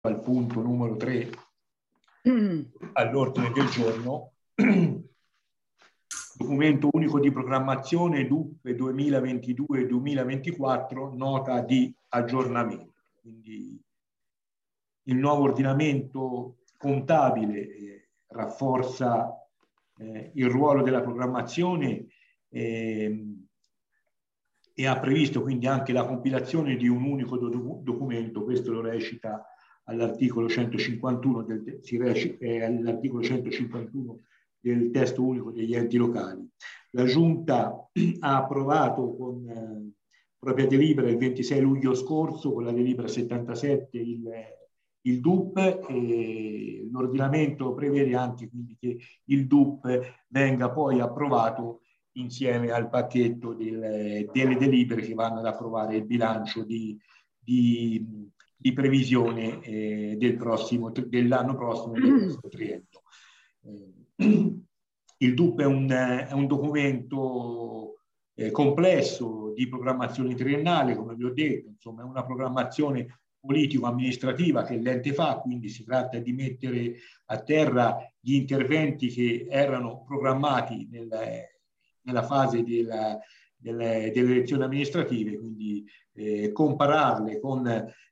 al punto numero 3 all'ordine del giorno, documento unico di programmazione DUP 2022-2024, nota di aggiornamento. Quindi il nuovo ordinamento contabile rafforza il ruolo della programmazione e ha previsto quindi anche la compilazione di un unico documento. Questo lo recita all'articolo 151 all'articolo 151 del testo unico degli enti locali. La Giunta ha approvato con propria delibera il 26 luglio scorso, con la delibera 77, il DUP, e l'ordinamento prevede anche quindi che il DUP venga poi approvato insieme al pacchetto delle delibere che vanno ad approvare il bilancio di previsione dell'anno prossimo, del prossimo triennio. Il DUP è un documento complesso di programmazione triennale, come vi ho detto, insomma è una programmazione politico-amministrativa che l'ente fa, quindi si tratta di mettere a terra gli interventi che erano programmati nella fase delle elezioni amministrative, quindi compararle con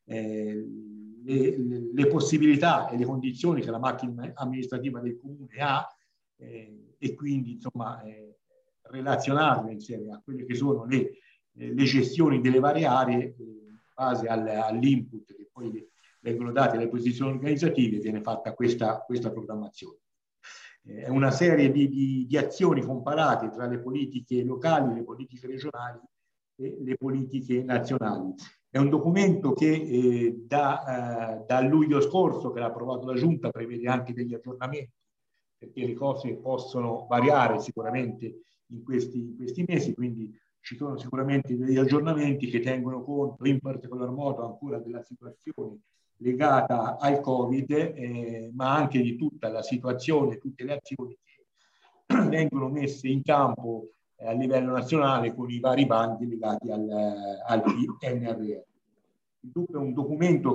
le possibilità e le condizioni che la macchina amministrativa del comune ha, e quindi insomma relazionarle insieme a quelle che sono le gestioni delle varie aree in base all'input che poi vengono date alle posizioni organizzative. Viene fatta questa programmazione. È una serie di azioni comparate tra le politiche locali, le politiche regionali e le politiche nazionali. È un documento che da luglio scorso, che l'ha approvato la Giunta, prevede anche degli aggiornamenti, perché le cose possono variare sicuramente in questi mesi, quindi ci sono sicuramente degli aggiornamenti che tengono conto in particolar modo ancora della situazione legata al Covid, ma anche di tutta la situazione, tutte le azioni che vengono messe in campo a livello nazionale con i vari bandi legati al PNRR. Il DUP è un documento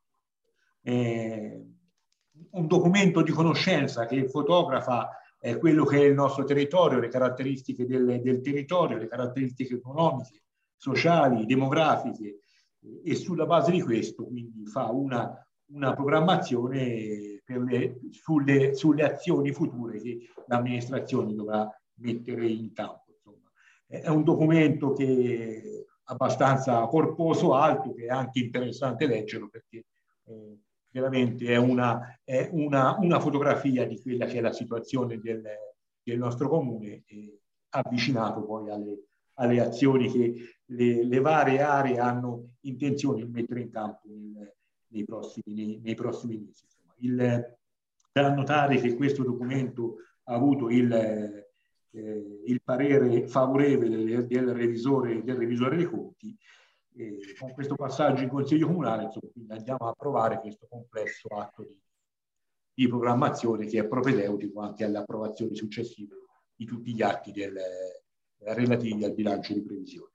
un documento di conoscenza che fotografa quello che è il nostro territorio, le caratteristiche del territorio, le caratteristiche economiche, sociali, demografiche, e sulla base di questo quindi fa una programmazione sulle azioni future che l'amministrazione dovrà mettere in campo. Insomma, è un documento che è abbastanza corposo, alto, che è anche interessante leggerlo, perché veramente è una fotografia di quella che è la situazione del nostro comune, avvicinato poi alle azioni che le varie aree hanno intenzione di mettere in campo nei prossimi mesi. Da notare che questo documento ha avuto il parere favorevole del revisore dei conti. Con questo passaggio in Consiglio Comunale, insomma, quindi andiamo a approvare questo complesso atto di programmazione che è propedeutico anche alle approvazioni successive di tutti gli atti relativi al bilancio di previsione.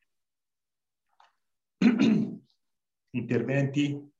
Interventi?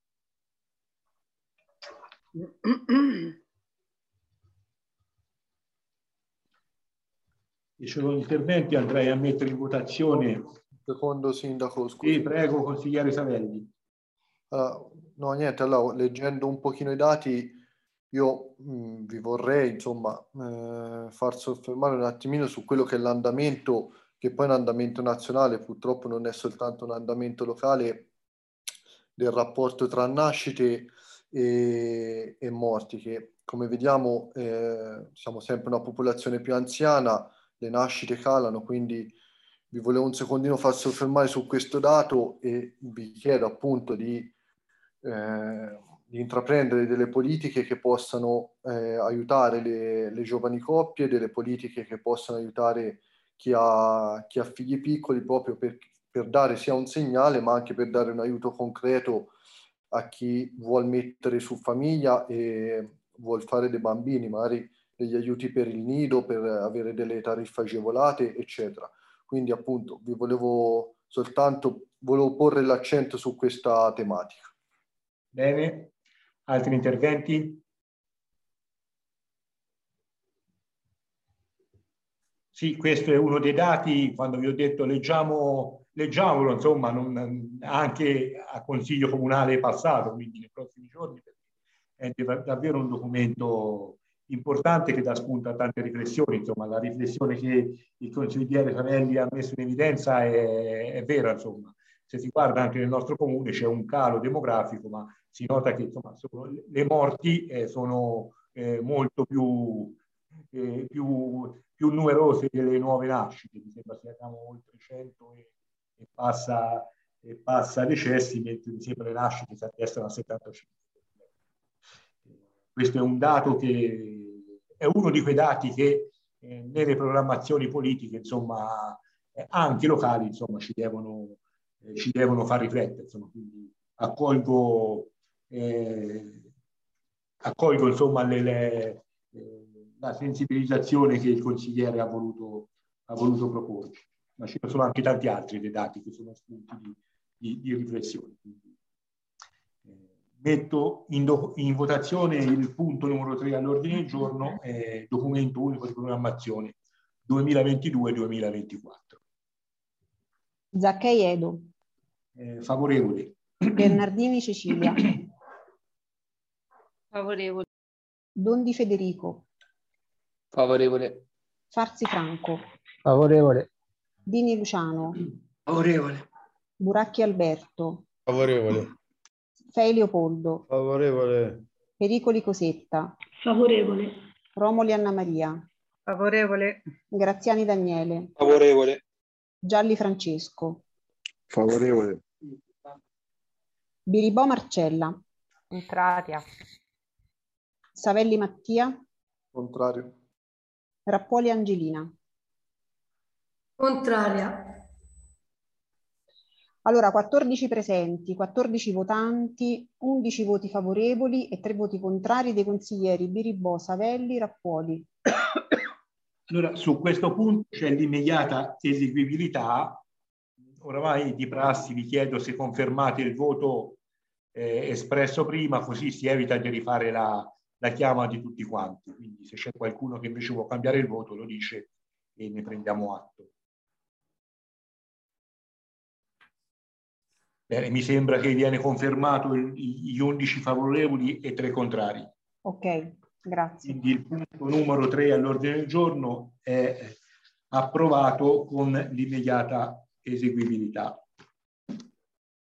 Se ci sono interventi andrei a mettere in votazione. Secondo sindaco, scusi. Sì, prego, consigliere Savelli. No, niente, allora, leggendo un pochino i dati, io vi vorrei, insomma, far soffermare un attimino su quello che è l'andamento, che poi è un andamento nazionale, purtroppo non è soltanto un andamento locale, del rapporto tra nascite e morti, che come vediamo siamo sempre una popolazione più anziana, le nascite calano, quindi vi volevo un secondino far soffermare su questo dato e vi chiedo appunto di intraprendere delle politiche che possano aiutare le giovani coppie, delle politiche che possano aiutare chi ha figli piccoli, proprio per dare sia un segnale ma anche per dare un aiuto concreto a chi vuol mettere su famiglia e vuol fare dei bambini, magari degli aiuti per il nido, per avere delle tariffe agevolate, eccetera. Quindi appunto volevo porre l'accento su questa tematica. Bene, Altri interventi? Sì, questo è uno dei dati, quando vi ho detto leggiamolo, insomma, anche a Consiglio Comunale passato, quindi nei prossimi giorni, perché è davvero un documento importante che dà spunto a tante riflessioni. Insomma, la riflessione che il consigliere Savelli ha messo in evidenza è vera, insomma. Se si guarda anche nel nostro comune c'è un calo demografico, ma si nota che insomma, le morti sono molto più numerose delle nuove nascite. Mi sembra siamo oltre 100 e passa decessi, mentre mi sembra le nascite si attestano a 75. Questo è un dato che è uno di quei dati che nelle programmazioni politiche, insomma, anche locali, insomma, ci devono far riflettere. Insomma, quindi accolgo insomma, la sensibilizzazione che il consigliere ha voluto proporci, ma ci sono anche tanti altri dei dati che sono spunti di riflessione. Quindi, metto in votazione il punto numero 3 all'ordine del giorno, documento unico di programmazione 2022-2024. Zaccai Edo. Favorevole. Bernardini Cecilia. Favorevole. Dondi Federico. Favorevole. Farsi Franco. Favorevole. Dini Luciano. Favorevole. Buracchi Alberto. Favorevole. Fei Leopoldo. Favorevole. Pericoli Cosetta. Favorevole. Romoli Anna Maria. Favorevole. Graziani Daniele. Favorevole. Gialli Francesco. Favorevole. Biribò Marcella. Contraria. Savelli Mattia. Contrario. Rappuoli Angelina. Contraria. Allora, 14 presenti, 14 votanti, 11 voti favorevoli e 3 voti contrari dei consiglieri Biribò, Savelli, Rappuoli. Allora, su questo punto c'è l'immediata eseguibilità. Oramai di prassi vi chiedo se confermate il voto espresso prima, così si evita di rifare la chiama di tutti quanti. Quindi se c'è qualcuno che invece vuole cambiare il voto lo dice e ne prendiamo atto. Bene, mi sembra che viene confermato gli 11 favorevoli e 3 contrari. Ok, grazie. Quindi il punto numero 3 all'ordine del giorno è approvato con l'immediata eseguibilità.